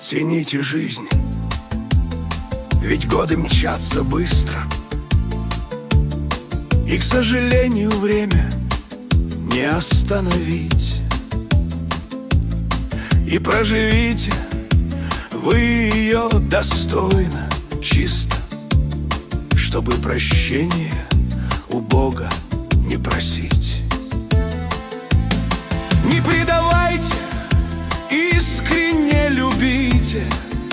Цените жизнь, ведь годы мчатся быстро, и, к сожалению, время не остановить. И проживите вы ее достойно, чисто, чтобы прощения у Бога не просить. Не предавайте, искренне любите,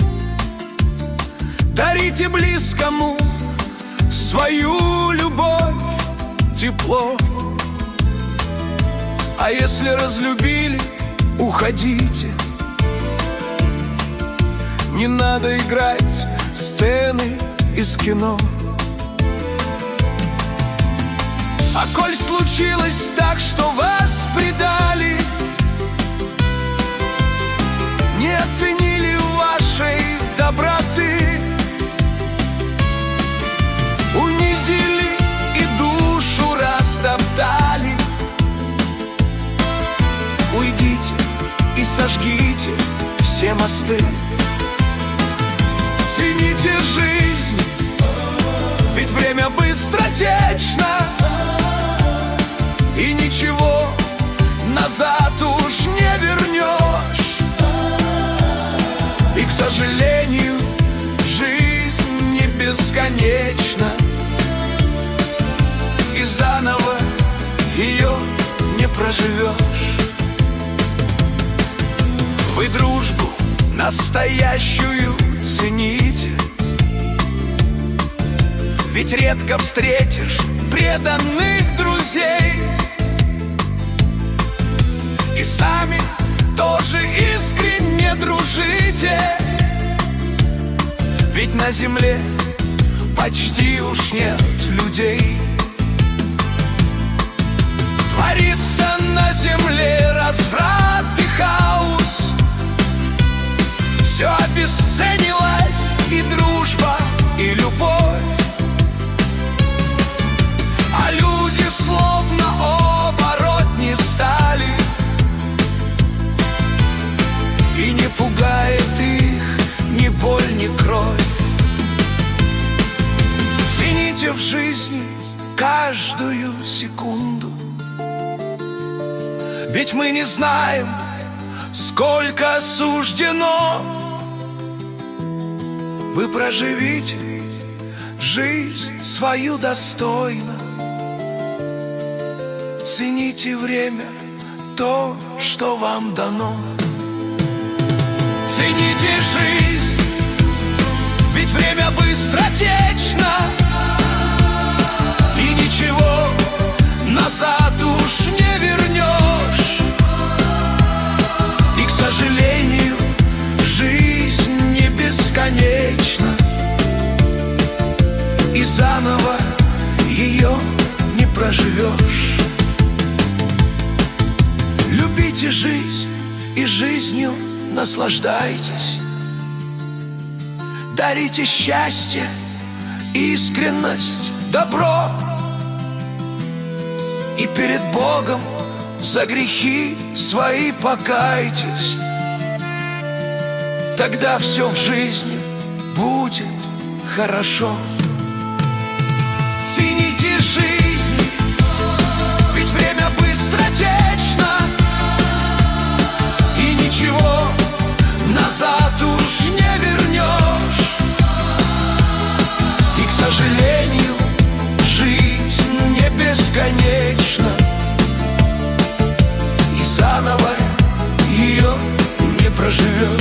дарите близкому свою любовь, тепло. А если разлюбили, уходите. Не надо играть сцены из кино. А коль случилось так, что вас предали, не оценили вашей доброты, унизили и душу растоптали, уйдите и сожгите все мосты. Цените жизнь, ведь время быстротечно, и ничего назад уж не вернешь. И, к сожалению, жизнь не бесконечна, и заново ее не проживешь. Вы дружбу настоящую цените, ведь редко встретишь преданных друзей. И сами тоже искренне дружите, ведь на земле почти уж нет людей. Творится на земле разврат и хаос, все обесценилось, и дружба, и любовь. А люди словно оборотни стали, и не пугает их ни боль, ни кровь. Цените в жизни каждую секунду, ведь мы не знаем, сколько суждено. Вы проживите жизнь свою достойно, цените время, то, что вам дано. Цените жизнь, ведь время быстротечно, и ничего назад уж не вернешь. И, к сожалению, жизнь не бесконечна, и заново ее не проживешь. Любите жизнь и жизнью наслаждайтесь, дарите счастье, искренность, добро, и перед Богом за грехи свои покайтесь. Тогда все в жизни будет хорошо. Цените жизнь, ведь время быстротечно, и ничего назад уж не вернешь. И, к сожалению, жизнь не бесконечна, и заново ее не проживешь.